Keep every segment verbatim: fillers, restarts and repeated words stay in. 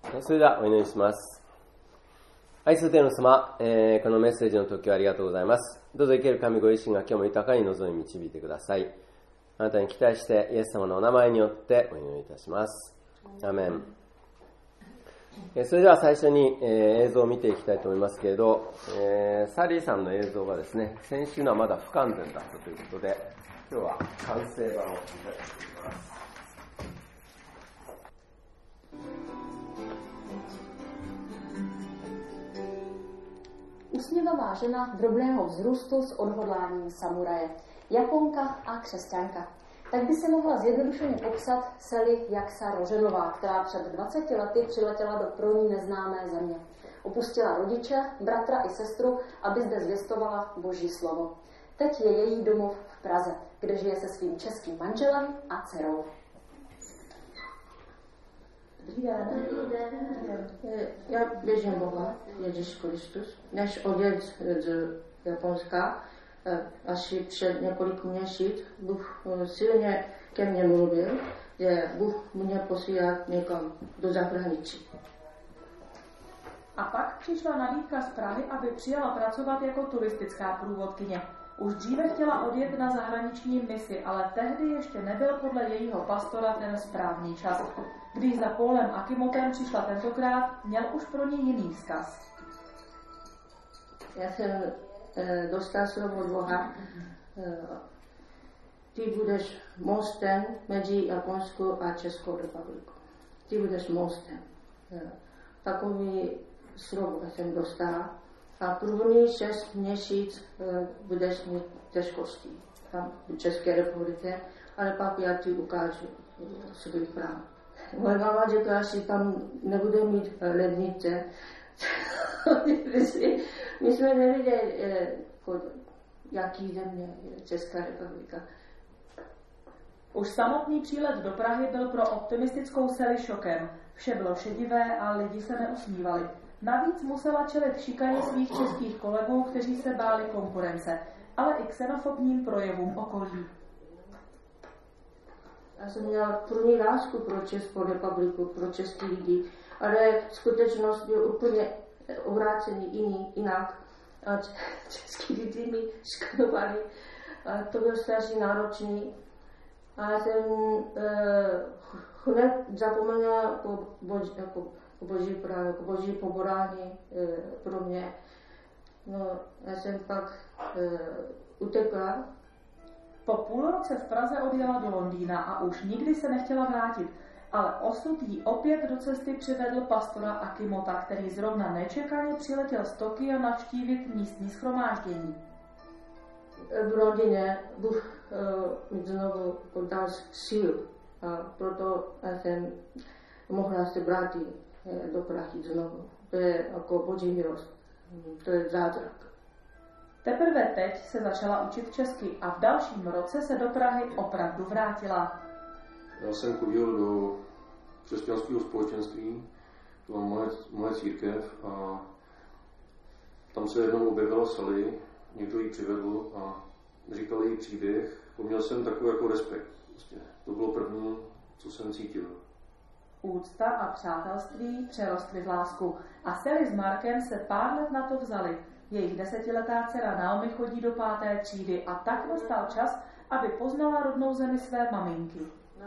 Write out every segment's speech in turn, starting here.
それではお祈りします。愛する天の様、えー、このメッセージの時はありがとうございます。どうぞ生ける神ご自身が今日も豊かに望み導いてください。あなたに期待してイエス様のお名前によってお祈りいたします。アーメン。えー、それでは最初に、えー、映像を見ていきたいと思いますけれど、えー、サリーさんの映像がですね、先週のはまだ不完全だったということで、今日は完成版をいただいています。 Usměvavá žena drobného vzrůstu s odhodláním samuraje, Japonka a křesťanka. Tak by se mohla zjednodušeně popsat Sally Jaksa Roženová, která před dvaceti lety přiletěla do pro ní neznámé země. Opustila rodiče, bratra i sestru, aby zde zvěstovala Boží slovo. Teď je její domov v Praze, kde žije se svým českým manželem a dcerou. Dobrý den. Já věřím Boha, Ježíš Kristus. Než odjet z Japonska, až před několik měsíc, Bůh silně ke mně mluvil, že Bůh mě posílá někam do zahraničí. A pak přišla nabídka z Prahy, aby přijela pracovat jako turistická průvodkyně. Už dříve chtěla odjet na zahraniční misi, ale tehdy ještě nebyl podle jejího pastora ten správný čas. Když za Paulem Akimotem přišla tentokrát, měl už pro ní jiný vzkaz. Já jsem e, dostal slovo od Boha. E, ty budeš mostem mezi Japonskou a Českou republikou. Ty budeš mostem. E, takový slovo jsem dostal. A první šest měsíc e, budeš mít těžkosti tam v České republice, ale pak já ti ukážu e, svůj plán. Moje máma řekla, že tam nebude mít lednice. My jsme neviděli, e, jaký země je Česká republika. Už samotný přílet do Prahy byl pro optimistickou Sally šokem. Vše bylo šedivé a lidi se neusmívali. Navíc musela čelit šikaně svých českých kolegů, kteří se báli konkurence, ale i xenofobním projevům okolí. Já jsem měla první lásku pro Českou republiku, pro český lidi, ale skutečnost byl úplně obrácený jiný, jinak. A český lidi mi škanovali. A to bylo strašně náročný. A já jsem eh, hned zapomněla po boží, jako, boží, jako boží poborání eh, pro mě. No, já jsem pak eh, utekla. Po půl roce v Praze odjela do Londýna a už nikdy se nechtěla vrátit, ale osud jí opět do cesty přivedl pastora Akimota, který zrovna nečekaně přiletěl z Tokia navštívit místní shromáždění. V rodině Bůh uh, mi znovu dal sílu a proto jsem mohla se vrátit do Prahy znovu. To je jako boží milost, to je zázrak. Teprve teď se začala učit česky a v dalším roce se do Prahy opravdu vrátila. Já jsem chodil do křesťanského společenství, to byla moje, moje církev a tam se jednou objevila Sally, někdo ji přivedl a říkal jí příběh. Měl jsem takový jako respekt. Vlastně. To bylo první, co jsem cítil. Úcta a přátelství přerostly v lásku a Sally s Markem se pár let na to vzali. Jejich desetiletá dcera Naomi chodí do páté třídy a tak nastal čas, aby poznala rodnou zemi své maminky.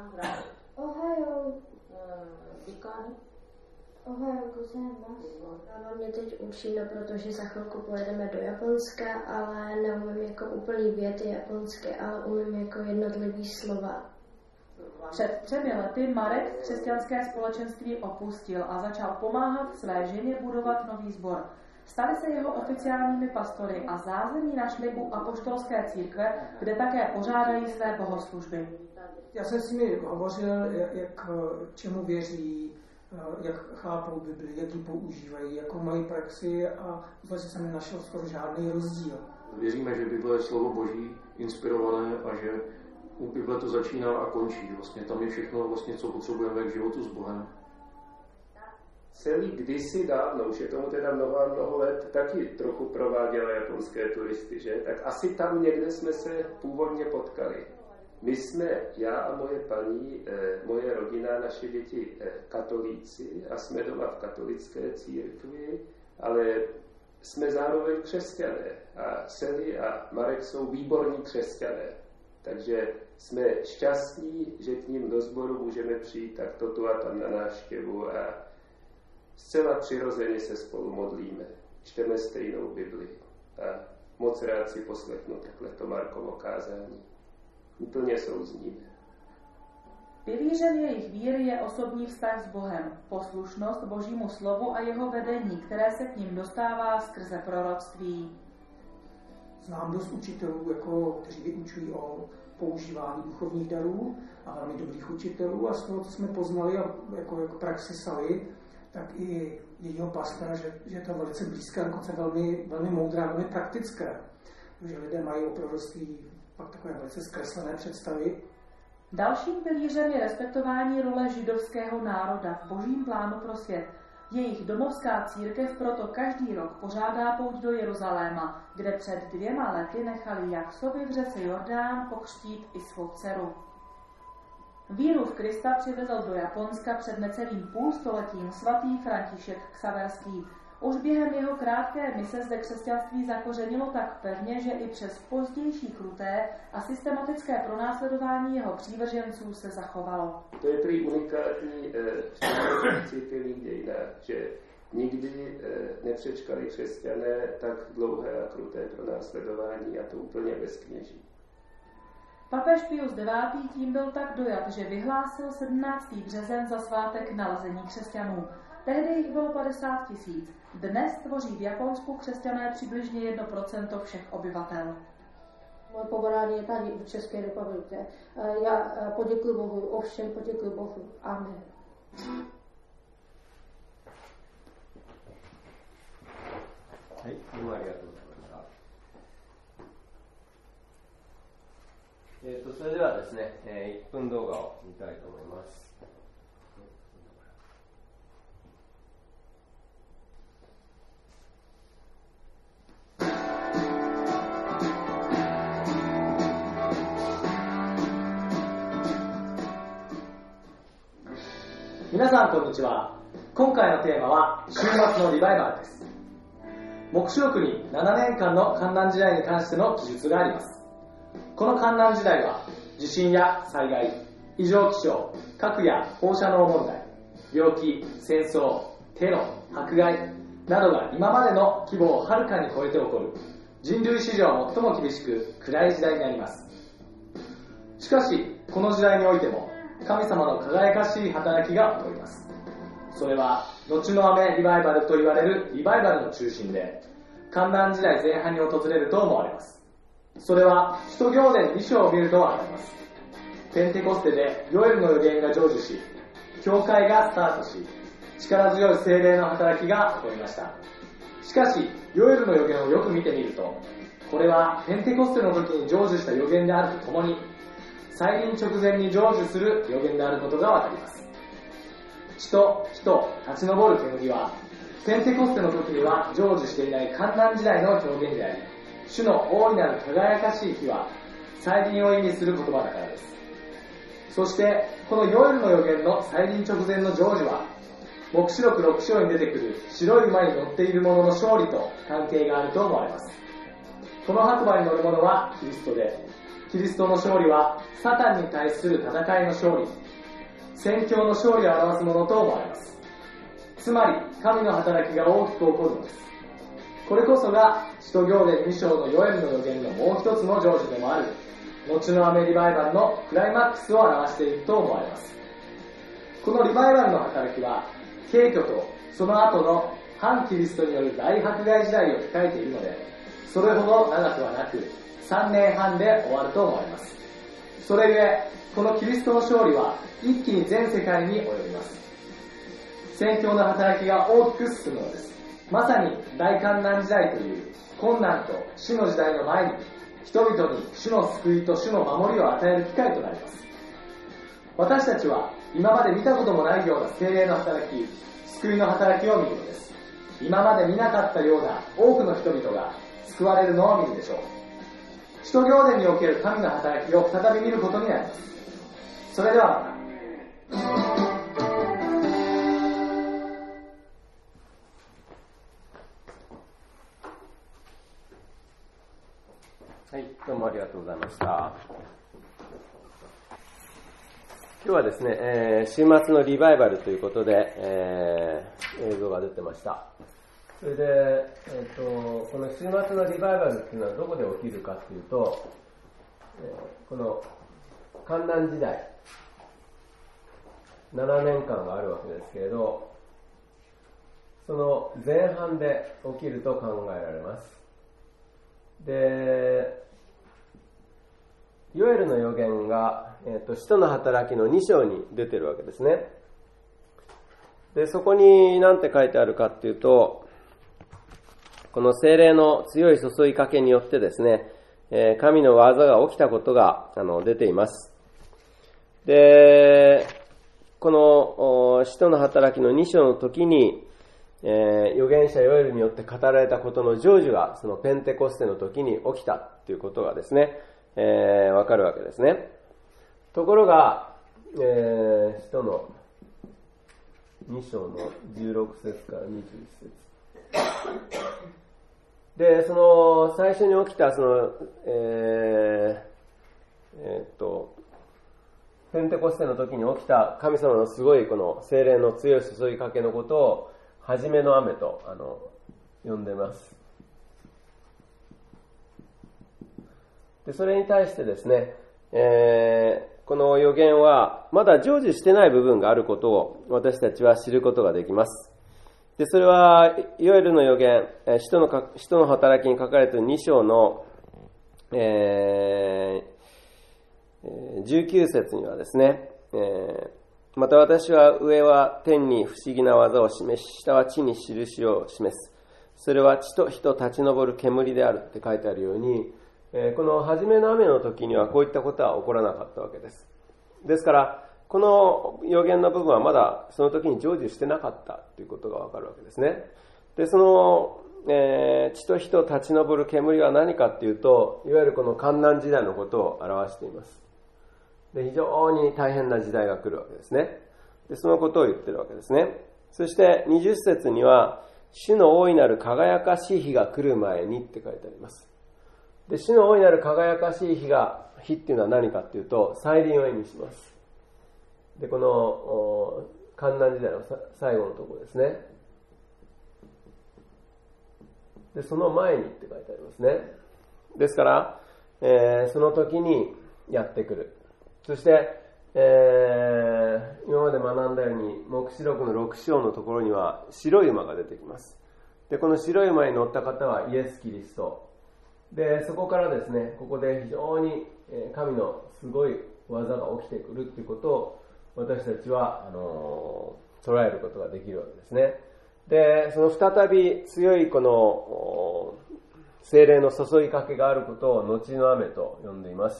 Ohajo, Vikán. Ohajo, gozaimasu. Máma mě teď učí, no protože za chvilku pojedeme do Japonska, ale neumím jako úplný věty japonsky, ale umím jako jednotlivý slova. Před třemi lety Marek křesťanské společenství opustil a začal pomáhat své ženě budovat nový sbor. Stali se jeho oficiálními pastory a zázemí našli u apoštolské církve, kde také pořádají své bohoslužby. Já jsem s nimi hovořil, jak, čemu věří, jak chápou Bibli, jak ji používají, jakou mají praxi a vlastně jsem nenašel skoro žádný rozdíl. Věříme, že Bible je slovo Boží, inspirované a že u Bible to začíná a končí. Vlastně tam je všechno, vlastně, co potřebujeme k životu s Bohem. Sally kdysi dávno, už je tomu teda mnoho a mnoho let, taky trochu prováděla japonské turisty, že? Tak asi tam někde jsme se původně potkali. my jsme, já a moje paní, moje rodina, naše děti katolíci a jsme doma v katolické církvi, ale jsme zároveň křesťané a Sally a Marek jsou výborní křesťané. Takže jsme šťastní, že k ním do sboru můžeme přijít takto tu a tam na návštěvu a zcela přirozeně se spolu modlíme. Čteme stejnou Bibli a moc rád si poslechnu takhle to Markovo kázání. Úplně souzníme. Pilířem jejich víry je osobní vztah s Bohem, poslušnost Božímu slovu a jeho vedení, které se k ním dostává skrze proroctví. Znám dost učitelů, jako, kteří vyučují o používání duchovních darů a velmi dobrých učitelů a z toho, co jsme poznali a jako, jako praxi Sally, tak i jejího pastora, že, že je to velice blízké, dokonce velmi, velmi moudré a velmi praktické. Že lidé mají o proroctví pak takové velice zkreslené představy. Dalším pilířem je respektování role židovského národa v božím plánu pro svět. Jejich domovská církev proto každý rok pořádá pouť do Jeruzaléma, kde před dvěma lety nechali Jaksovi v řece Jordán pokřtít i svou dceru. Víru v Krista přivezl do Japonska před necelým půlstoletím svatý František Xaverský. Už během jeho krátké mise zde křesťanství zakořenilo tak pevně, že i přes pozdější kruté a systematické pronásledování jeho přívrženců se zachovalo. To je prý unikátní v církevních dějinách, že nikdy e, nepřečkali křesťané tak dlouhé a kruté pronásledování a to úplně bez kněží. Papež Pius devátý. Tím byl tak dojat, že vyhlásil sedmnáctého březen za svátek nalezení křesťanů. Tehdy jich bylo padesát tisíc. Dnes tvoří v Japonsku křesťané přibližně jedno procento všech obyvatel. Moje povolání je tady v České republice. Já poděkuji Bohu, ovšem poděkuji Bohu. Amen. Hej, arigatou. えーと、それではですね、えー、いっぷん動画を見たいと思います。 皆さんこんにちは。今回のテーマは週末のリバイバルです。黙示録にななねんかんの観覧時代に関しての記述があります。この観覧時代は地震や災害、異常気象、核や放射能問題、病気、戦争、テロ、迫害などが今までの規模をはるかに超えて起こる人類史上最も厳しく暗い時代になります。しかしこの時代においても神様の輝かしい働きが起こります。それは後の雨リバイバルと言われるリバイバルの中心で観覧時代前半に訪れると思われます。それは使徒行伝に章を見るとわかります。ペンテコステでヨエルの予言が成就し、教会がスタートし、力強い聖霊の働きが起こりました。しかし、ヨエルの予言をよく見てみると、これはペンテコステの時に成就した予言であるとともに、再臨直前に成就する予言であることがわかります。血と火と立ち上る煙は、ペンテコステの時には成就していない観覧時代の表現であり、主の大いなる輝かしい日は再臨を意味する言葉だからです。そしてこのヨエルの予言の再臨直前の成就は黙示録ろく章に出てくる白い馬に乗っている者の勝利と関係があると思われます。この白馬に乗る者はキリストで、キリストの勝利はサタンに対する戦いの勝利、宣教の勝利を表すものと思われます。つまり神の働きが大きく起こるのです。これこそが使徒行伝に章のヨエルの予言のもう一つの成就でもある後の雨リバイバルのクライマックスを表していると思われます。このリバイバルの働きは軽挙とその後の反キリストによる大迫害時代を控えているので、それほど長くはなくさんねんはんで終わると思われます。それゆえこのキリストの勝利は一気に全世界に及びます。宣教の働きが大きく進むのです。まさに大観覧時代という困難と死の時代の前に人々に主の救いと主の守りを与える機会となります。私たちは今まで見たこともないような聖霊の働き、救いの働きを見るのです。今まで見なかったような多くの人々が救われるのを見るでしょう。 使徒行伝における神の働きを再び見ることになります。それではまた。 はい、どうもありがとうございました。今日はですね、えー、週末のリバイバルということで、えー、映像が出てました。それで、えー、とこの週末のリバイバルっていうのはどこで起きるかっていうと、えー、この観覧時代ななねんかんがあるわけですけれど、その前半で起きると考えられます。で、ヨエルの預言が、えーと、使徒の働きのに章に出てるわけですね。で、そこに何て書いてあるかっていうと、この聖霊の強い注ぎかけによってですね、えー、神の技が起きたことがあの出ています。で、この使徒の働きのに章の時に、えー、預言者ヨエルによって語られたことの成就がそのペンテコステの時に起きたということがですね、えー、わかるわけですね。ところが、えー、使徒のに章のじゅうろく節からにじゅういち節で、その最初に起きたその、えーえー、っとペンテコステの時に起きた神様のすごいこの聖霊の強い注ぎかけのことを初めの雨とあの呼んでます。で、それに対してですね、えー、この預言はまだ成就してない部分があることを私たちは知ることができます。で、それはヨエルの預言、使徒のか、使徒の働きに書かれているに章の、えー、じゅうきゅう節にはですね、えー、また私は上は天に不思議な技を示し、下は地に印を示す。それは地と火と立ち上る煙であるって書いてあるように、この初めの雨の時にはこういったことは起こらなかったわけです。ですから、この預言の部分はまだその時に成就してなかったということがわかるわけですね。で、その、えー、地と火と立ち上る煙は何かっていうと、いわゆるこの観覧時代のことを表しています。で、非常に大変な時代が来るわけですね。で、そのことを言ってるわけですね。そしてにじゅっ節には、主の大いなる輝かしい日が来る前にって書いてあります。で、主の大いなる輝かしい日が、日っていうのは何かっていうと、再臨を意味します。で、この観覧時代の最後のところですね。で、その前にって書いてありますね。ですから、えー、その時にやってくる。そして、えー、今まで学んだように、黙示録のろく章のところには白い馬が出てきます。で、この白い馬に乗った方はイエス・キリスト。で、そこからですね、ここで非常に神のすごい技が起きてくるということを私たちはあの捉えることができるわけですね。で、その再び強いこの聖霊の注ぎかけがあることを後の雨と呼んでいます。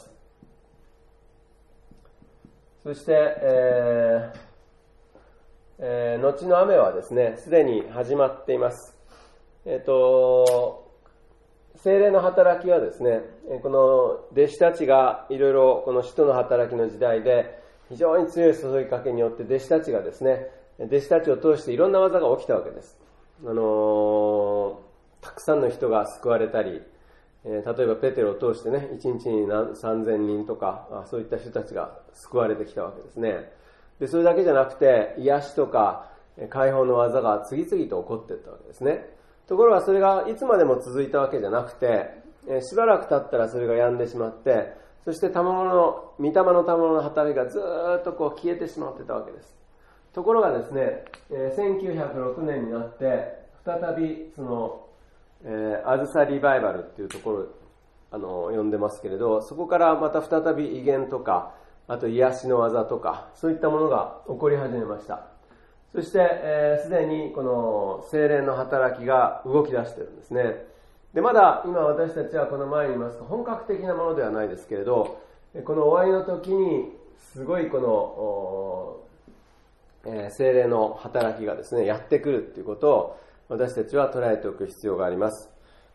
そして、えーえー、後の雨はですね、すでに始まっています。えっと、聖霊の働きはですね、この弟子たちがいろいろこの使徒の働きの時代で非常に強い注ぎかけによって弟子たちがですね、弟子たちを通していろんな技が起きたわけです。あのー、たくさんの人が救われたり、えー、例えばペテロを通してね、一日にさんぜんにんとか、そういった人たちが救われてきたわけですね。で、それだけじゃなくて、癒しとか解放の技が次々と起こっていったわけですね。ところがそれがいつまでも続いたわけじゃなくて、えー、しばらく経ったらそれが止んでしまって、そして賜物の、御霊の賜物の働きがずーっとこう消えてしまってたわけです。ところがですね、えー、せんきゅうひゃくろくねんになって、再びその、えー、アズサリバイバルっていうところをあの呼んでますけれど、そこからまた再び異言とか、あと癒しの技とか、そういったものが起こり始めました。そして、えー、すでにこの聖霊の働きが動き出しているんですね。で、まだ今私たちはこの前に言いますと本格的なものではないですけれど、この終わりの時にすごいこの、えー、聖霊の働きがですね、やってくるということを私たちは捉えておく必要があります。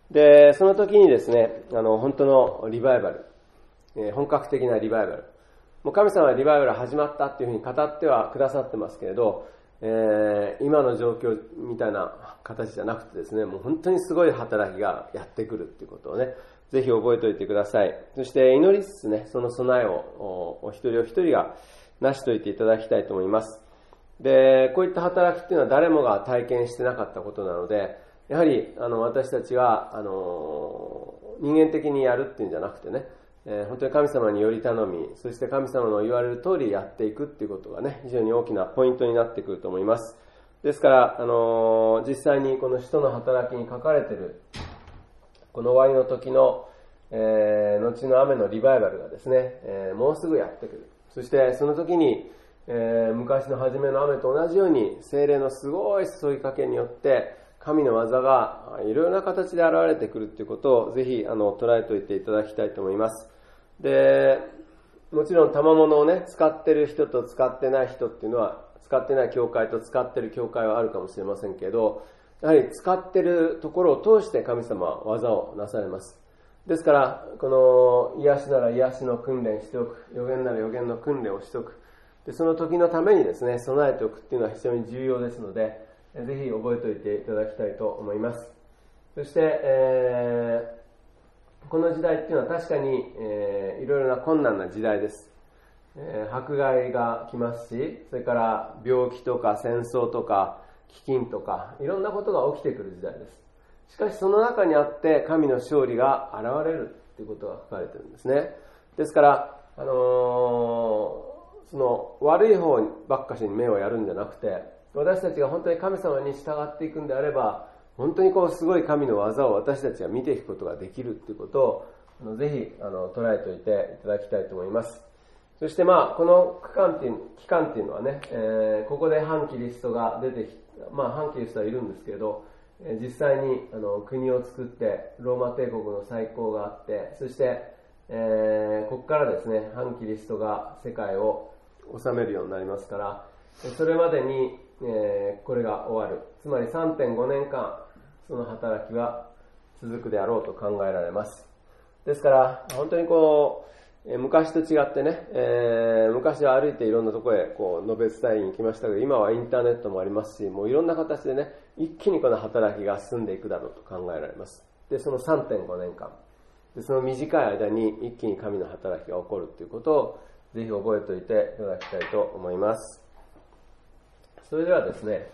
で、その時にですね、あの、本当のリバイバル、えー、本格的なリバイバル。もう神様はリバイバル始まったっていうふうに語ってはくださってますけれど、えー、今の状況みたいな形じゃなくてですね、もう本当にすごい働きがやってくるっていうことをね、ぜひ覚えておいてください。そして祈りつつね、その備えを お, お一人お一人が成しといていただきたいと思います。で、こういった働きっていうのは誰もが体験してなかったことなので、やはりあの私たちはあの人間的にやるっていうんじゃなくてね、えー、本当に神様により頼み、そして神様の言われる通りやっていくっていうことがね、非常に大きなポイントになってくると思います。ですから、あのー、実際にこの使徒の働きに書かれているこの終わりの時の、えー、後の雨のリバイバルがですね、えー、もうすぐやってくる。そしてその時に、えー、昔の初めの雨と同じように聖霊のすごい注ぎかけによって神の技がいろいろな形で現れてくるということをぜひあの捉えておいていただきたいと思います。で、もちろん賜物をね、使ってる人と使ってない人っていうのは、使ってない教会と使ってる教会はあるかもしれませんけど、やはり使ってるところを通して神様は技をなされます。ですから、この癒しなら癒しの訓練しておく、予言なら予言の訓練をしておく。で、その時のためにですね、備えておくっていうのは非常に重要ですので、ぜひ覚えておいていただきたいと思います。そして、えーこの時代っていうのは確かに、えー、いろいろな困難な時代です、えー、迫害が来ますし、それから病気とか戦争とか飢饉とかいろんなことが起きてくる時代です。しかしその中にあって神の勝利が現れるということが書かれているんですね。ですから、あのー、その悪い方ばっかしに目をやるんじゃなくて、私たちが本当に神様に従っていくんであれば、本当にこうすごい神の技を私たちが見ていくことができるということをあのぜひあの捉えておいていただきたいと思います。そしてまあこの区間っていう期間っていうのはね、えー、ここで反キリストが出てきまあ反キリストはいるんですけれど、えー、実際にあの国を作ってローマ帝国の再興があって、そして、えー、ここからですね反キリストが世界を治めるようになりますから、それまでに、えー、これが終わる。つまり さんてんごねんかんその働きは続くであろうと考えられます。ですから本当にこう昔と違ってね、えー、昔は歩いていろんなところへこう述べ伝えに行きましたけど、今はインターネットもありますし、もういろんな形でね一気にこの働きが進んでいくだろうと考えられます。で、その さんてんごねんかんで、その短い間に一気に神の働きが起こるということをぜひ覚えておいていただきたいと思います。それではですね、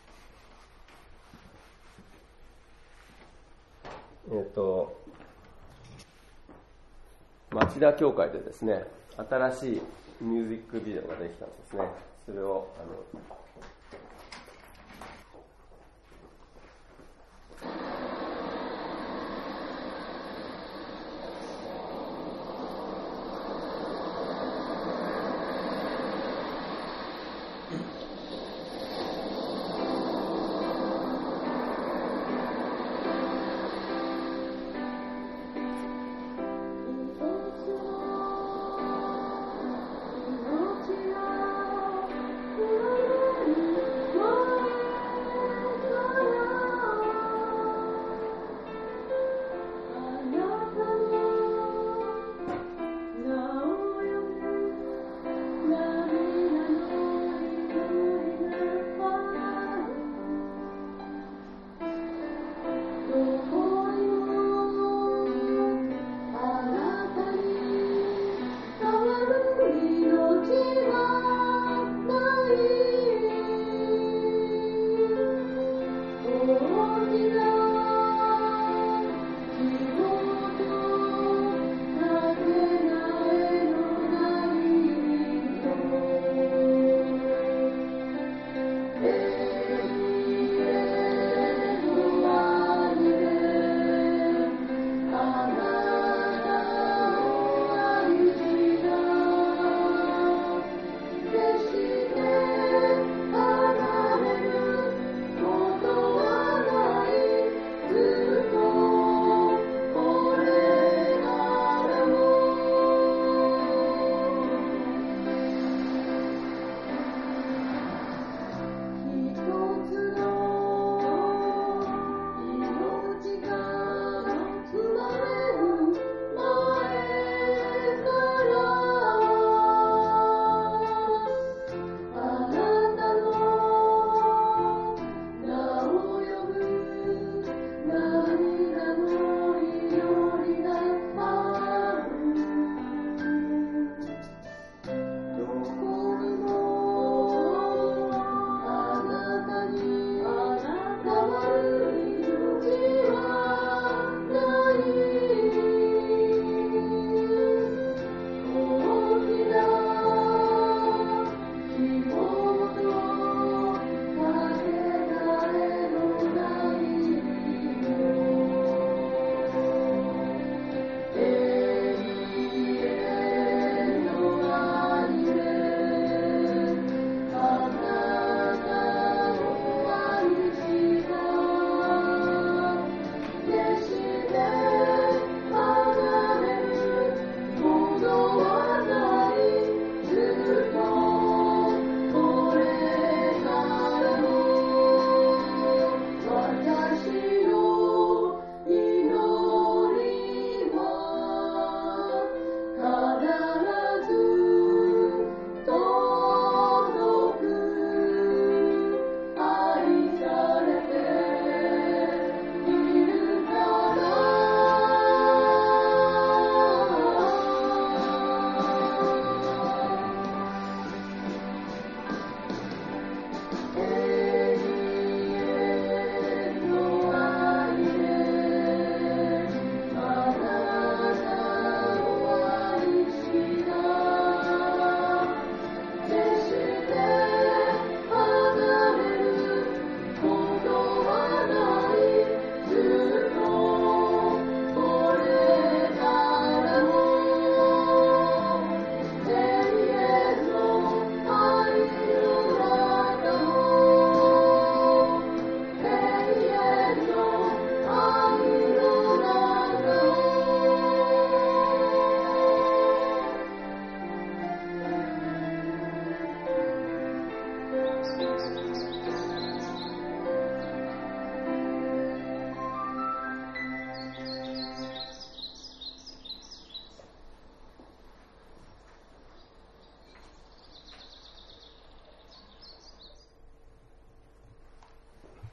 えっと、町田教会でですね、新しいミュージックビデオができたんですね。それを、あの、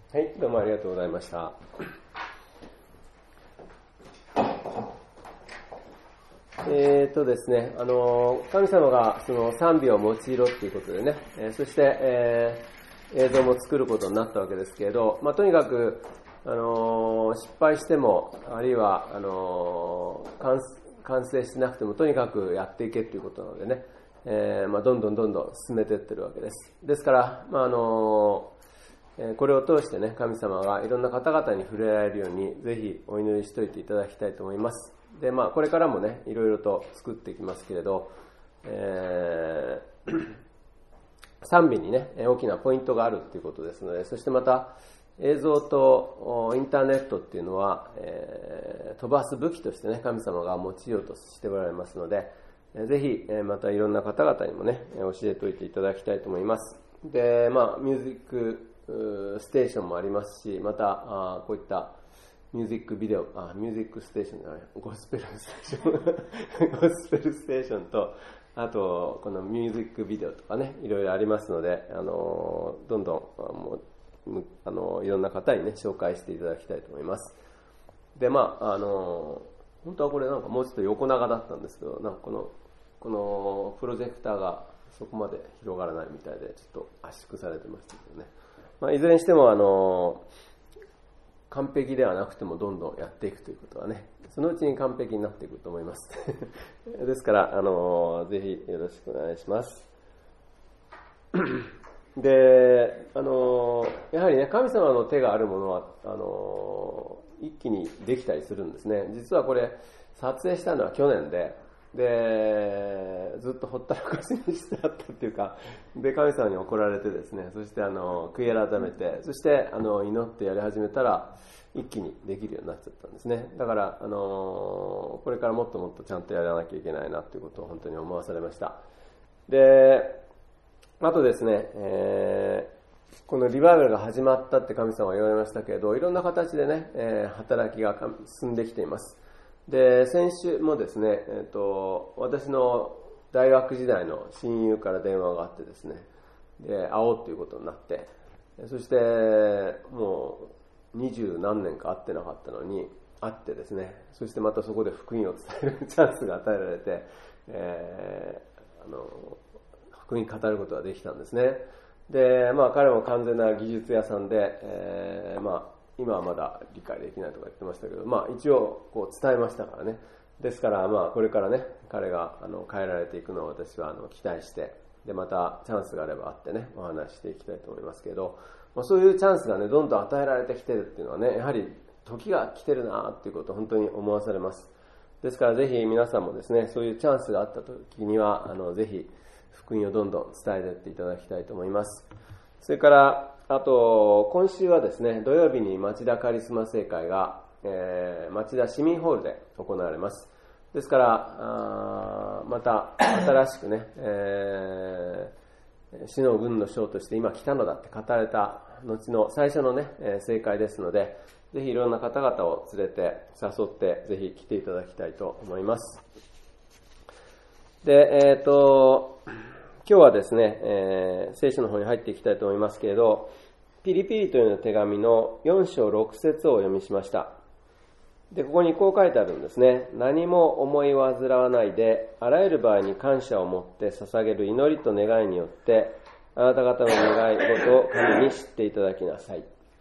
はい、どうもありがとうございました。えーとですね、あの神様がその賛美を用いろということでね、えー、そして、えー、映像も作ることになったわけですけれど、まあ、とにかく、あのー、失敗しても、あるいはあのー、完, 完成してなくてもとにかくやっていけということなのでね、えーまあ、どんどんどんどん進めていってるわけです。ですから、まああのーこれを通してね、神様がいろんな方々に触れられるように、ぜひお祈りしておいていただきたいと思います。で、まあ、これからもね、いろいろと作っていきますけれど、えー、賛美にね、大きなポイントがあるということですので、そしてまた、映像とインターネットっていうのは、えー、飛ばす武器としてね、神様が用いようとしておられますので、ぜひ、またいろんな方々にもね、教えておいていただきたいと思います。で、まあ、ミュージック、ステーションもありますし、またあこういったミュージックビデオ、あミュージックステーションじゃない、ゴスペルステーションゴスペルステーションと、あとこのミュージックビデオとかね、いろいろありますので、あのどんどんもうあのいろんな方にね紹介していただきたいと思います。で、まああの本当はこれなんかもうちょっと横長だったんですけど、なんかこのこのプロジェクターがそこまで広がらないみたいで、ちょっと圧縮されてましたけどね。まあ、いずれにしてもあの完璧ではなくてもどんどんやっていくということはね、そのうちに完璧になっていくと思いますですからあのぜひよろしくお願いしますで、あのやはりね、神様の手があるものはあの一気にできたりするんですね。実はこれ撮影したのは去年で、でずっとほったらかしにしてあったっていうか、で神様に怒られてですね、そしてあの悔い改めて、そしてあの祈ってやり始めたら一気にできるようになっちゃったんですね。だからあのこれからもっともっとちゃんとやらなきゃいけないなということを本当に思わされました。で、あとですね、えー、このリバイバルが始まったって神様は言われましたけれど、いろんな形でね、えー、働きが進んできています。で、先週もですね、えーと、私の大学時代の親友から電話があってですね、で、会おうということになって、そしてもう二十何年か会ってなかったのに会ってですね、そしてまたそこで福音を伝えるチャンスが与えられて、えー、あの福音語ることができたんですね。で、まあ彼も完全な技術屋さんで、えー、まあ今はまだ理解できないとか言ってましたけど、まあ一応こう伝えましたからね。ですからまあこれからね、彼があの変えられていくのを私はあの期待して、でまたチャンスがあればあってね、お話ししていきたいと思いますけど、まあ、そういうチャンスがね、どんどん与えられてきてるっていうのはね、やはり時が来てるなっていうことを本当に思わされます。ですからぜひ皆さんもですね、そういうチャンスがあった時には、あのぜひ福音をどんどん伝えていっていただきたいと思います。それからあと今週はですね、土曜日に町田カリスマ聖会が、えー、町田市民ホールで行われます。ですからあまた新しくね、えー、死の軍の将として今来たのだって語られた後の最初のね、えー、聖会ですので、ぜひいろんな方々を連れて誘ってぜひ来ていただきたいと思います。で、えっと今日はですね、えー、聖書の方に入っていきたいと思いますけれど、ピリピリという手紙のよん章ろく節をお読みしました。で、ここにこう書いてあるんですね。何も思い煩わないで、あらゆる場合に感謝を持って捧げる祈りと願いによって、あなた方の願い事を神に知っていただきなさい。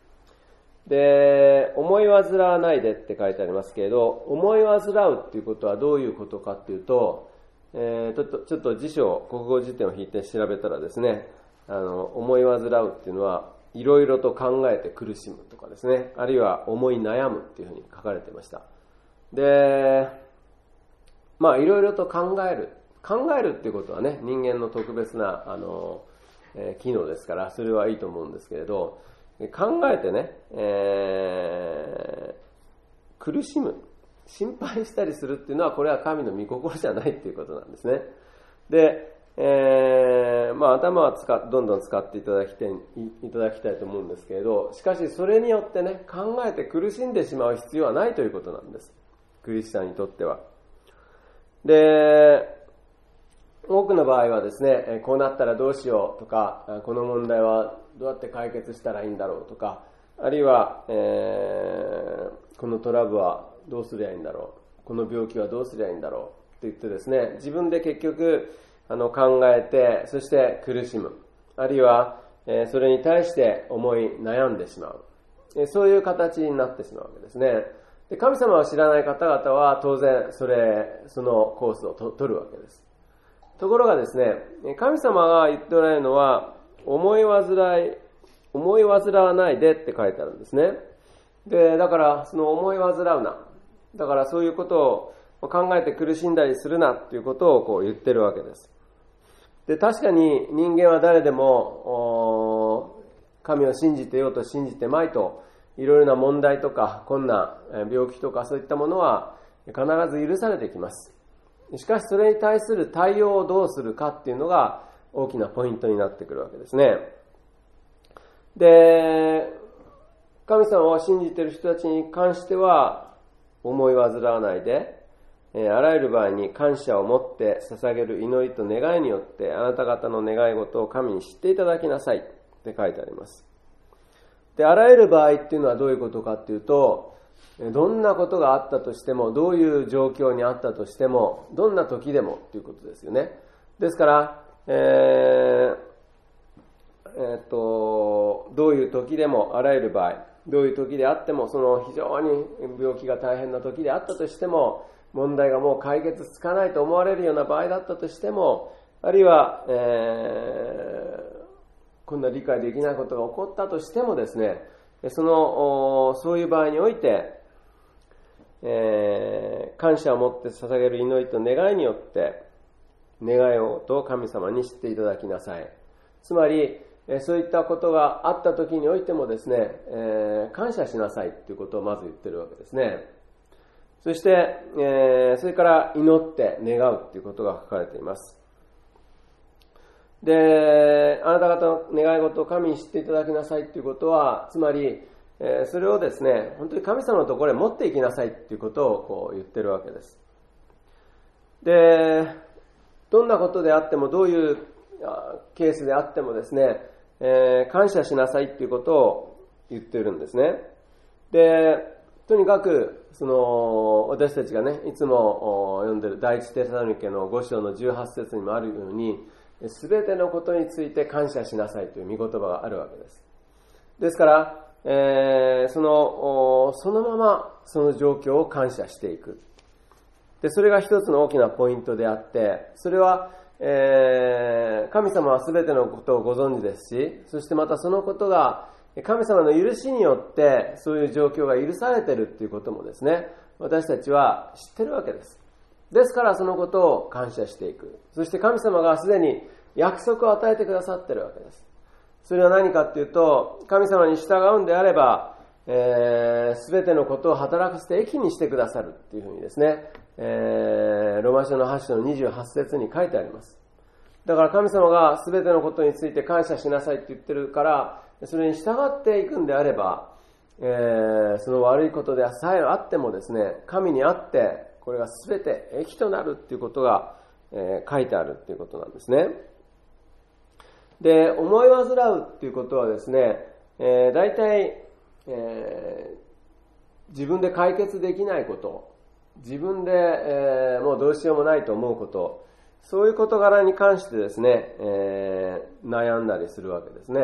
で、思い煩わないでって書いてありますけれど、思い煩うっていうことはどういうことかっていうと、えー、ちょっと、ちょっと辞書、国語辞典を引いて調べたらですね、あの、思い煩うっていうのは、いろいろと考えて苦しむとかですね、あるいは思い悩むっていうふうに書かれていました。で、まあいろいろと考える。考えるっていうことはね、人間の特別な、あの、えー、機能ですから、それはいいと思うんですけれど、考えてね、えー、苦しむ。心配したりするっていうのは、これは神の御心じゃないっていうことなんですね。で、えー、まあ頭は使どんどん使っていただきたい、いただきたいと思うんですけれど、しかしそれによってね、考えて苦しんでしまう必要はないということなんです。クリスチャンにとっては。で、多くの場合はですね、こうなったらどうしようとか、この問題はどうやって解決したらいいんだろうとか、 あるいは、えー、このトラブルはどうすりゃいいんだろう、この病気はどうすりゃいいんだろうって言ってですね、自分で結局あの考えて、そして苦しむ、あるいは、えー、それに対して思い悩んでしまう、えー、そういう形になってしまうわけですね。で、神様を知らない方々は当然それそのコースをと取るわけです。ところがですね、神様が言っておられるのは、思い煩い思い煩わないでって書いてあるんですね。で、だからその思い煩うな、だからそういうことを考えて苦しんだりするなっていうことをこう言ってるわけです。で、確かに人間は誰でも神を信じてようと信じてまいと、いろいろな問題とか困難、病気とかそういったものは必ず許されてきます。しかしそれに対する対応をどうするかっていうのが大きなポイントになってくるわけですね。で、神様を信じている人たちに関しては、思い煩わないで、あらゆる場合に感謝を持って捧げる祈りと願いによって、あなた方の願い事を神に知っていただきなさいって書いてあります。で、あらゆる場合っていうのはどういうことかっていうと、どんなことがあったとしても、どういう状況にあったとしても、どんな時でもっていうことですよね。ですから、えーえっと、どういう時でも、あらゆる場合、どういう時であっても、その非常に病気が大変な時であったとしても、問題がもう解決つかないと思われるような場合だったとしても、あるいは、えー、こんな理解できないことが起こったとしてもですね、その、そういう場合において、えー、感謝を持って捧げる祈りと願いによって、願いをと神様に知っていただきなさい。つまり、そういったことがあった時においてもですね、えー、感謝しなさいということをまず言ってるわけですね。そして、えー、それから祈って願うということが書かれています。で、あなた方の願い事を神に知っていただきなさいということは、つまり、えー、それをですね、本当に神様のところへ持っていきなさいということをこう言ってるわけです。で、どんなことであっても、どういうケースであってもですね、えー、感謝しなさいっていうことを言ってるんですね。で、とにかくその私たちがね、いつも読んでる第一テサロニケのご章のじゅうはち節にもあるように、すべてのことについて感謝しなさいという御言葉があるわけです。ですから、えー、そのそのままその状況を感謝していく。で、それが一つの大きなポイントであって、それはえー、神様は全てのことをご存知ですし、そしてまたそのことが神様の許しによってそういう状況が許されているということもですね、私たちは知ってるわけです。ですからそのことを感謝していく。そして神様がすでに約束を与えてくださっているわけです。それは何かというと、神様に従うんであれば、えー、全てのことを働かせて益にしてくださるっていうふうにですね、えー、ローマ書のはち章のにじゅうはち節に書いてあります。だから神様が全てのことについて感謝しなさいって言ってるから、それに従っていくんであれば、えー、その悪いことでさえあってもですね、神にあってこれが全て益となるっていうことが、えー、書いてあるっていうことなんですね。で、思い煩うっていうことはですね、えー、大体、えー、自分で解決できないこと、自分で、えー、もうどうしようもないと思うこと、そういう事柄に関してですね、えー、悩んだりするわけですね。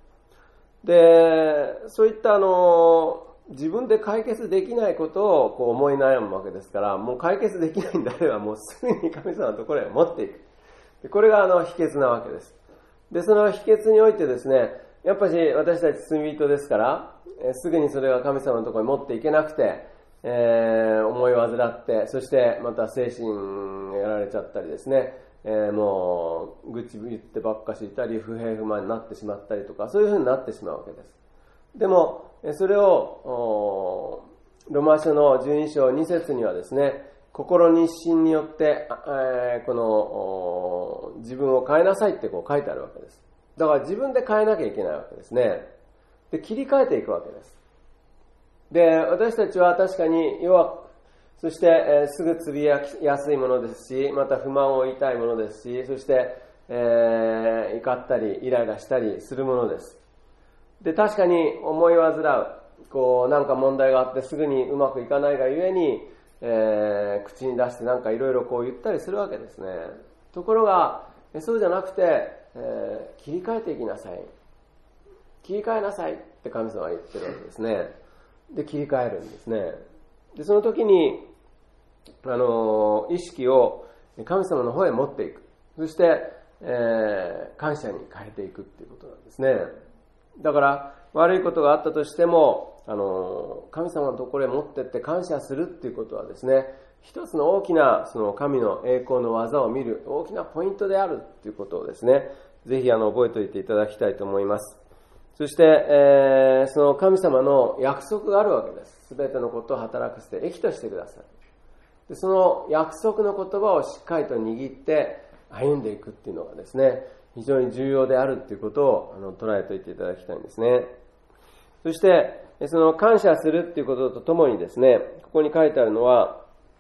で、そういったあの自分で解決できないことをこう思い悩むわけですから、もう解決できないんであればもうすぐに神様のところへ持っていく。でこれがあの秘訣なわけです。で、その秘訣においてですね、やっぱり私たち罪人ですから、えー、すぐにそれが神様のところに持っていけなくて、えー、思い患って、そしてまた精神やられちゃったりですね、えー、もう愚痴言ってばっかしいたり、不平不満になってしまったりとか、そういうふうになってしまうわけです。でもそれをローマ書のじゅうに章に節にはですね、心に一心によって、えー、この自分を変えなさいってこう書いてあるわけです。だから自分で変えなきゃいけないわけですね。で、切り替えていくわけです。で、私たちは確かに弱く、そして、えー、すぐつびやすいものですし、また不満を言いたいものですし、そして、えー、怒ったりイライラしたりするものです。 で、確かに思い煩う。こう、なんか問題があってすぐにうまくいかないがゆえに、えー、口に出してなんかいろいろこう言ったりするわけですね。ところが、そうじゃなくて、えー、切り替えていきなさい。切り替えなさいって神様は言ってるわけですね。で、切り替えるんですね。で、その時に、あのー、意識を神様の方へ持っていく。そして、えー、感謝に変えていくっていうことなんですね。だから、悪いことがあったとしても、あのー、神様のところへ持ってって感謝するっていうことはですね、一つの大きなその神の栄光の技を見る大きなポイントであるっていうことをですね、ぜひあの覚えておいていただきたいと思います。そして、えー、その神様の約束があるわけです。すべてのことを働かせて益としてください。で、その約束の言葉をしっかりと握って歩んでいくっていうのがですね、非常に重要であるっていうことをあの捉えておいていただきたいんですね。そして、その感謝するっていうこととともにですね、ここに書いてあるのは、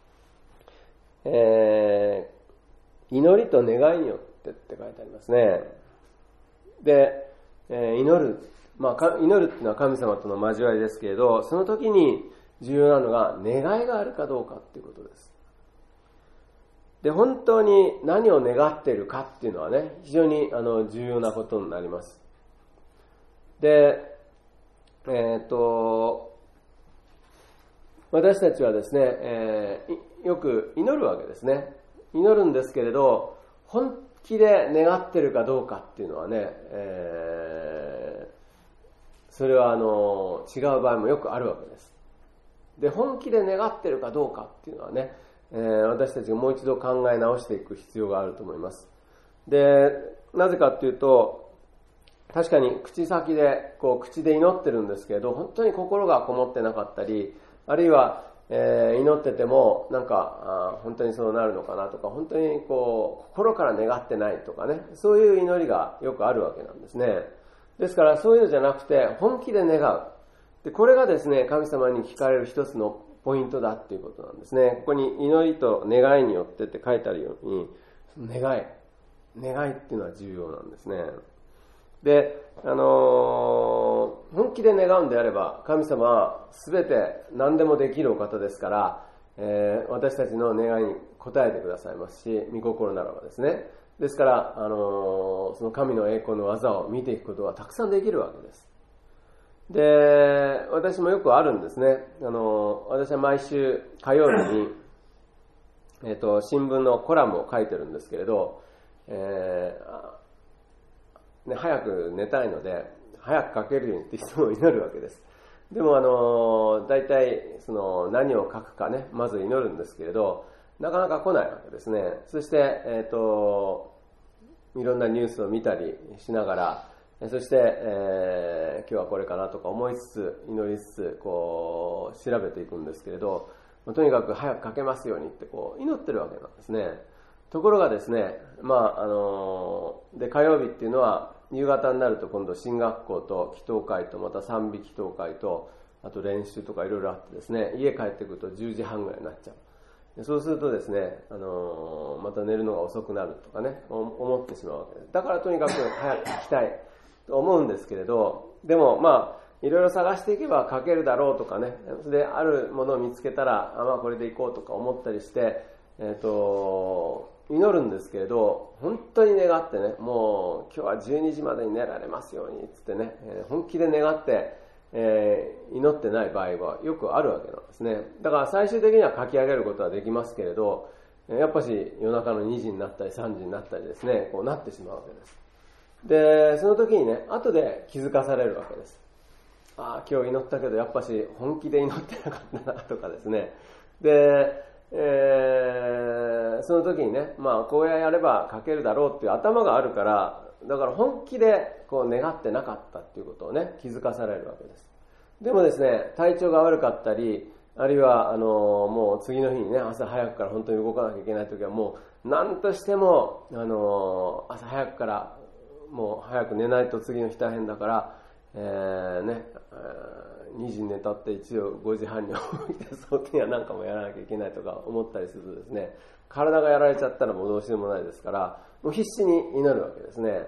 えー、祈りと願いによってって書いてありますね。で、えー、祈る、まあ、祈るっていうのは神様との交わりですけれど、その時に重要なのが願いがあるかどうかっていうことです。で、本当に何を願っているかっていうのはね、非常にあの重要なことになります。で、えっと、私たちはですね、えー、よく祈るわけですね。祈るんですけれど、本気で願ってるかどうかっていうのはね、えー、それはあの違う場合もよくあるわけです。で、本気で願ってるかどうかっていうのはね、えー、私たちがもう一度考え直していく必要があると思います。で、なぜかっていうと、確かに口先で、こう口で祈ってるんですけれど、本当に心がこもってなかったり、あるいは、えー、祈ってても、なんか、あ本当にそうなるのかなとか、本当にこう、心から願ってないとかね、そういう祈りがよくあるわけなんですね。ですから、そういうのじゃなくて、本気で願う。で、これがですね、神様に聞かれる一つのポイントだっていうことなんですね。ここに祈りと願いによってって書いてあるように、願い、願いっていうのは重要なんですね。で、あのー、本気で願うんであれば、神様は全て何でもできるお方ですから、えー、私たちの願いに応えてくださいますし、御心ならばですね。ですから、あのー、その神の栄光の技を見ていくことがたくさんできるわけです。で、私もよくあるんですね。あのー、私は毎週火曜日に、えっと、新聞のコラムを書いてるんですけれど、えーね、早く寝たいので、早く書けるようにっていつも祈るわけです。でも、あの、大体、その、何を書くかね、まず祈るんですけれど、なかなか来ないわけですね。そして、えっと、いろんなニュースを見たりしながら、そして、えー、今日はこれかなとか思いつつ、祈りつつ、こう、調べていくんですけれど、とにかく早く書けますようにって、こう、祈ってるわけなんですね。ところがですね、まあ、あの、で、火曜日っていうのは、夕方になると今度進学校と祈祷会とまた賛美祈祷会と、あと練習とかいろいろあってですね、家帰ってくるとじゅうじはんぐらいになっちゃう。でそうするとですね、あの、また寝るのが遅くなるとかね、思ってしまうわけです。だからとにかく早く聞きたいと思うんですけれど、でもまあ、いろいろ探していけば書けるだろうとかね、それであるものを見つけたら、あまあこれでいこうとか思ったりして、えっと、祈るんですけれど、本当に願ってね、もう今日はじゅうにじまでに寝られますようにつってね、えー、本気で願って、えー、祈ってない場合はよくあるわけなんですね。だから最終的には書き上げることはできますけれど、やっぱし夜中のにじになったりさんじになったりですね、こうなってしまうわけです。で、その時にね、後で気づかされるわけです。ああ、今日祈ったけどやっぱし本気で祈ってなかったなとかですね。で、えー、その時にね、まあこうやれば書けるだろうっていう頭があるから、だから本気でこう願ってなかったっていうことをね、気づかされるわけです。でもですね、体調が悪かったり、あるいはあのもう次の日にね、朝早くから本当に動かなきゃいけない時はもう何としてもあの朝早くからもう早く寝ないと次の日大変だから、えー、ね、にじに寝たって一応ごじはんに起きて、その時には何かもやらなきゃいけないとか思ったりするとですね、体がやられちゃったらもうどうしようもないですから、もう必死に祈るわけですね。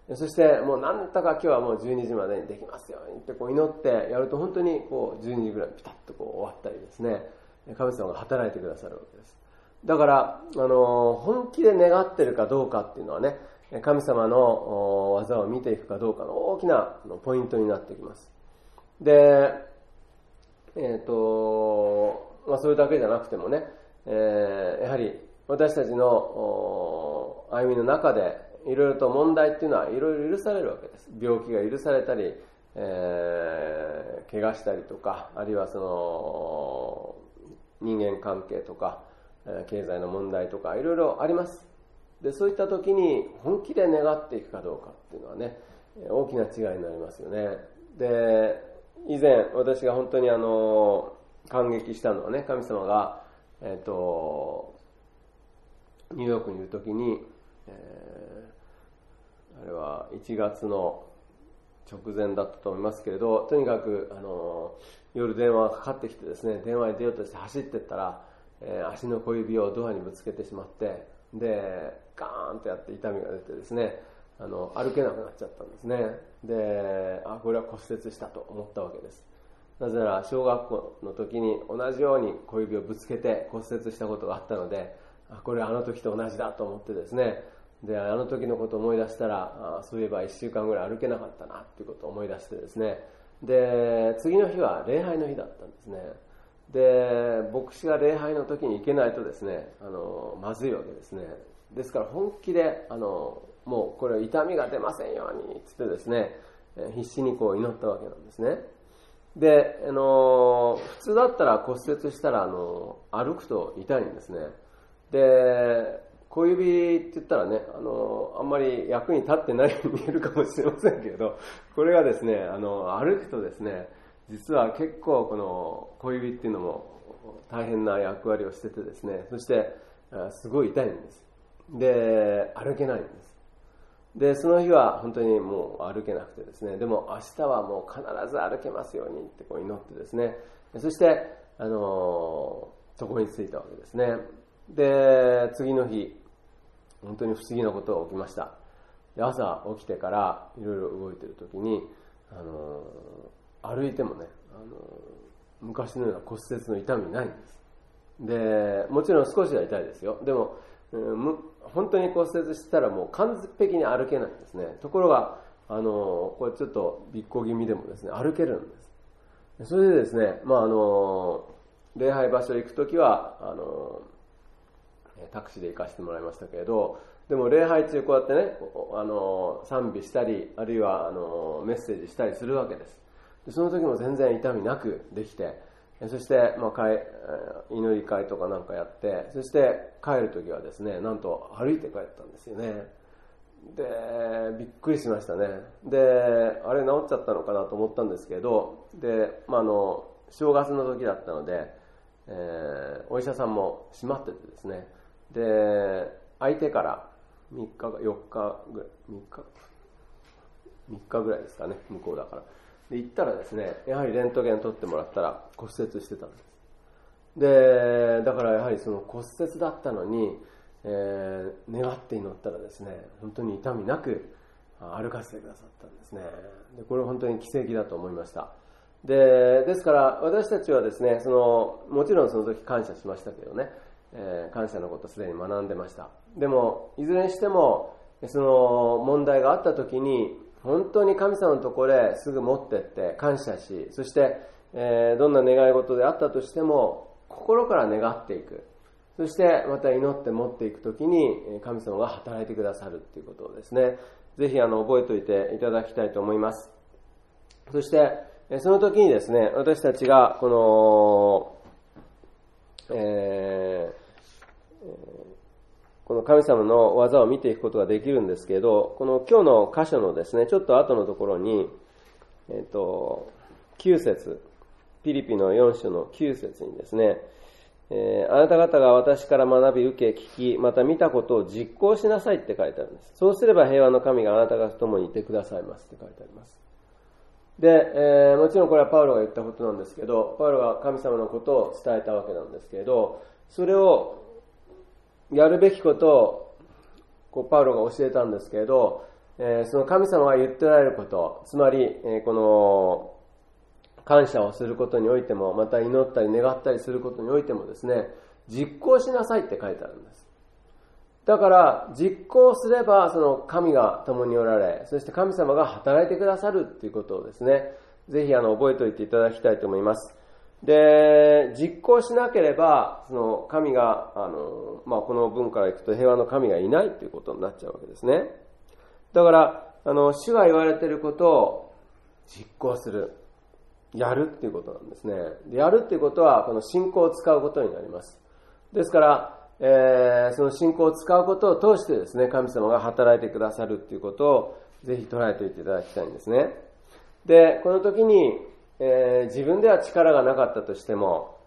そしてもうなんとか今日はもうじゅうにじまでにできますようにってこう祈ってやると本当にこうじゅうにじぐらいピタッとこう終わったりですね、神様が働いてくださるわけです。だから、あの、本気で願ってるかどうかっていうのはね、神様の技を見ていくかどうかの大きなポイントになってきます。で、えっと、まあそれだけじゃなくてもね、えー、やはり私たちの歩みの中でいろいろと問題っていうのはいろいろ許されるわけです。病気が許されたり、えー、怪我したりとか、あるいはその人間関係とか、経済の問題とかいろいろあります。で、そういった時に本気で願っていくかどうかっていうのはね、大きな違いになりますよね。で、以前私が本当にあの感激したのはね、神様がえっとニューヨークにいる時に、えー、あれはいちがつの直前だったと思いますけれど、とにかくあの夜電話がかかってきてですね、電話に出ようとして走っていったら、えー、足の小指をドアにぶつけてしまって、でガーンとやって痛みが出てですね、あの歩けなくなっちゃったんですね。で、あ、これは骨折したと思ったわけです。なぜなら小学校の時に同じように小指をぶつけて骨折したことがあったので、あ、これはあの時と同じだと思ってですね、であの時のことを思い出したら、あ、そういえばいっしゅうかんぐらい歩けなかったなということを思い出してですね、で次の日は礼拝の日だったんですね。で牧師が礼拝の時に行けないとですね、あのまずいわけですね。ですから本気であのもうこれ痛みが出ませんようにつってですね、必死にこう祈ったわけなんですね。で、あの普通だったら骨折したらあの歩くと痛いんですね。で小指って言ったらね、あのあんまり役に立ってないように見えるかもしれませんけれど、これがですね、あの歩くとですね、実は結構この小指っていうのも大変な役割をしててですね、そしてすごい痛いんです。で歩けないんです。でその日は本当にもう歩けなくてですね、でも明日はもう必ず歩けますようにってこう祈ってですね、そしてあのそこに着いたわけですね。で次の日本当に不思議なことが起きました。で朝起きてからいろいろ動いている時に、あの歩いてもね、あの昔のような骨折の痛みないんです。でもちろん少しは痛いですよ。でも、うん、本当に骨折したらもう完璧に歩けないんですね。ところがあのこれちょっとびっこ気味でもですね、歩けるんです。それでですね、まああの礼拝場所行くときはあのタクシーで行かせてもらいましたけれど、でも礼拝中こうやってね、あの賛美したり、あるいはあのメッセージしたりするわけです。でその時も全然痛みなくできて、そして、まあ、会祈り会とかなんかやって、そして帰る時はですね、なんと歩いて帰ったんですよね。でびっくりしましたね。であれ治っちゃったのかなと思ったんですけど、で、まあ、あの正月の時だったので、えー、お医者さんも閉まっててですね、で相手からみっかよっかぐらいみっかみっかぐらいですかね、向こうだから。で行ったらですね、やはりレントゲン取ってもらったら骨折してたんです。でだからやはりその骨折だったのに、えー、願って祈ったらですね、本当に痛みなく歩かせてくださったんですね。でこれは本当に奇跡だと思いました。でですから私たちはですね、そのもちろんその時感謝しましたけどね、えー、感謝のことすでに学んでました。でもいずれにしてもその問題があった時に本当に神様のところへすぐ持ってって感謝し、そして、えー、どんな願い事であったとしても心から願っていく、そしてまた祈って持っていくときに神様が働いてくださるということをですね、ぜひあの覚えておいていただきたいと思います。そしてその時にですね、私たちがこの、えーこの神様の技を見ていくことができるんですけど、この今日の箇所のですね、ちょっと後のところに、えっと、きゅう節、ピリピのよん章のきゅう節にですね、えー、あなた方が私から学び受け聞き、また見たことを実行しなさいって書いてあるんです。そうすれば平和の神があなた方と共にいてくださいますって書いてあります。で、えー、もちろんこれはパウロが言ったことなんですけど、パウロが神様のことを伝えたわけなんですけど、それをやるべきことをこうパウロが教えたんですけれど、 えー、その神様が言っておられること、つまり、えー、この感謝をすることにおいても、また祈ったり願ったりすることにおいてもですね、実行しなさいって書いてあるんです。だから実行すればその神が共におられ、そして神様が働いてくださるっていうことをですね、ぜひあの覚えておいていただきたいと思います。で、実行しなければその神があの、まあ、この文からいくと平和の神がいないということになっちゃうわけですね。だからあの主が言われていることを実行する、やるっていうことなんですね。で、やるっていうことはこの信仰を使うことになります。ですから、えー、その信仰を使うことを通してですね、神様が働いてくださるっていうことをぜひ捉えておいていただきたいんですね。で、この時に、えー、自分では力がなかったとしても、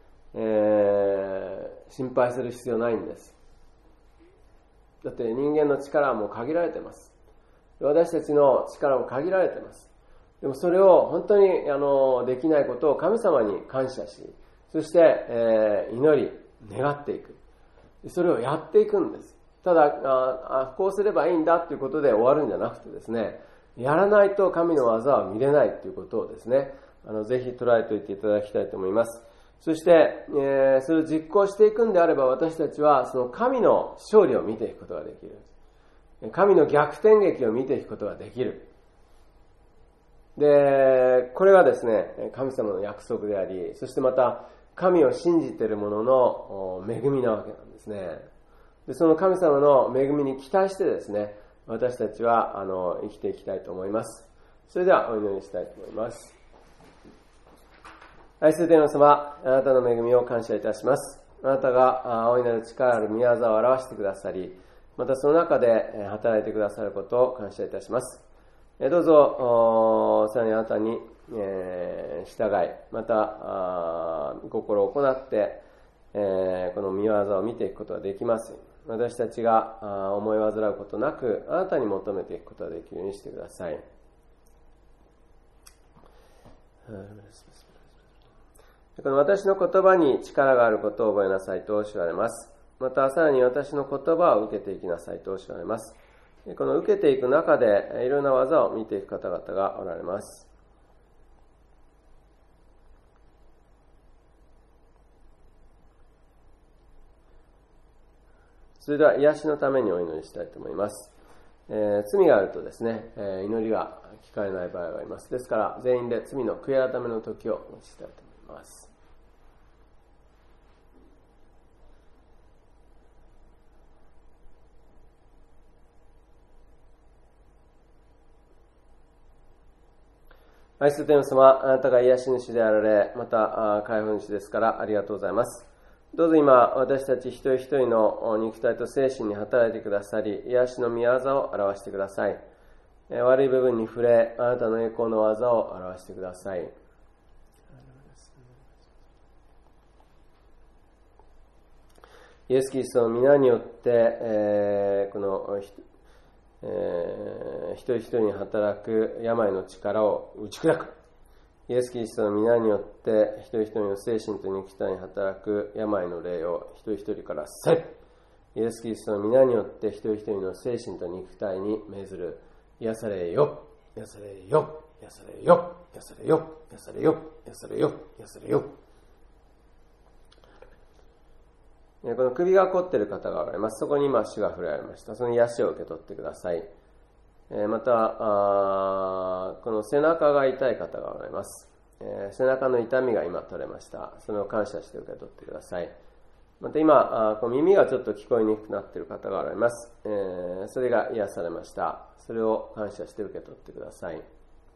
えー、心配する必要ないんです。だって人間の力はもう限られてます。私たちの力も限られてます。でもそれを本当にあのできないことを神様に感謝し、そして、えー、祈り、願っていく。それをやっていくんです。ただあ、こうすればいいんだということで終わるんじゃなくてですね、やらないと神の技は見れないということをですね、あのぜひ捉えておいていただきたいと思います。そして、えー、それを実行していくんであれば、私たちはその神の勝利を見ていくことができる。神の逆転劇を見ていくことができる。で、これがですね、神様の約束であり、そしてまた神を信じている者の恵みなわけなんですね。で、その神様の恵みに期待してですね、私たちはあの生きていきたいと思います。それではお祈りしたいと思います。愛する天の様、あなたの恵みを感謝いたします。あなたが大いなる力ある御業を表してくださり、またその中で働いてくださることを感謝いたします。どうぞさらにあなたにえー、従い、また心を行って、えー、この御業を見ていくことができますように、私たちが思い煩うことなくあなたに求めていくことができるようにしてください。この私の言葉に力があることを覚えなさいと教えられます。またさらに私の言葉を受けていきなさいと教えられます。この受けていく中でいろんな技を見ていく方々がおられます。それでは癒しのためにお祈りしたいと思います。えー、罪があるとですね、えー、祈りが聞かれない場合があります。ですから全員で罪の悔い改めの時をお持ちしたいと思います。愛する天の様、あなたが癒し主であられ、また解放主ですからありがとうございます。どうぞ今、私たち一人一人の肉体と精神に働いてくださり、癒しの御業を表してください。悪い部分に触れ、あなたの栄光の技を表してください。イエス・キリストの皆によって、えー、この、えー、一人一人に働く病の力を打ち砕く。イエス・キリストの皆によって一人一人の精神と肉体に働く病の霊を一人一人から去る。イエス・キリストの皆によって一人一人の精神と肉体に命ずる。癒されよ、癒されよ、癒されよ、癒されよ、癒されよ、癒されよ、癒されよ。この首が凝っている方がおられます。そこに今主が触れられました。その癒しを受け取ってください。またこの背中が痛い方がおられます。背中の痛みが今取れました。それを感謝して受け取ってください。また今この耳がちょっと聞こえにくくなっている方がおられます。それが癒されました。それを感謝して受け取ってください。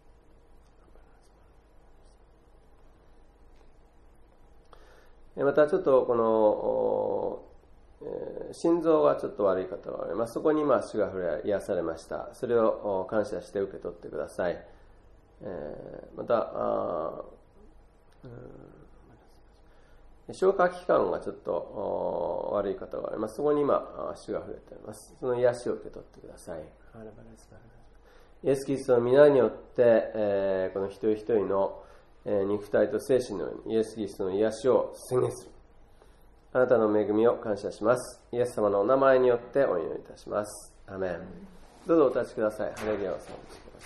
またちょっとこの、えー、心臓がちょっと悪い方がおられます。そこに今主が触れ癒されました。それを感謝して受け取ってください。えー、またあ、うん、消化器官がちょっと悪い方がおられます。そこに今主が触れております。その癒しを受け取ってください。イエス・キリストの皆によって、えー、この一人一人の肉体と精神のようにイエス・キリストの癒しを宣言する。あなたの恵みを感謝します。イエス様のお名前によってお祈りいたします。アメン。 どうぞお立ちください。ハレルヤを賛美します。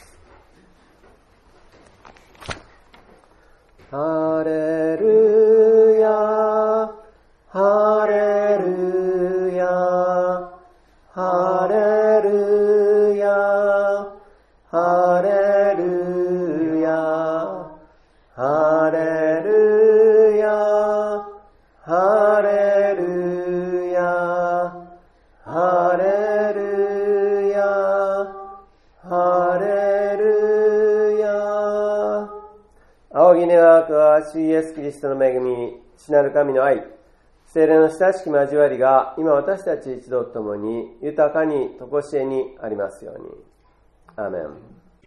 ハレルヤ、ハレルヤ、ハレルヤ、ハレルヤ、ハレルヤ、ハレルヤ、ハレルヤ、ハレルヤ。仰ぎ願わくは主イエスキリストの恵み、父なる神の愛、聖霊の親しき交わりが今私たち一同と共に豊かに常しえにありますように。アーメン。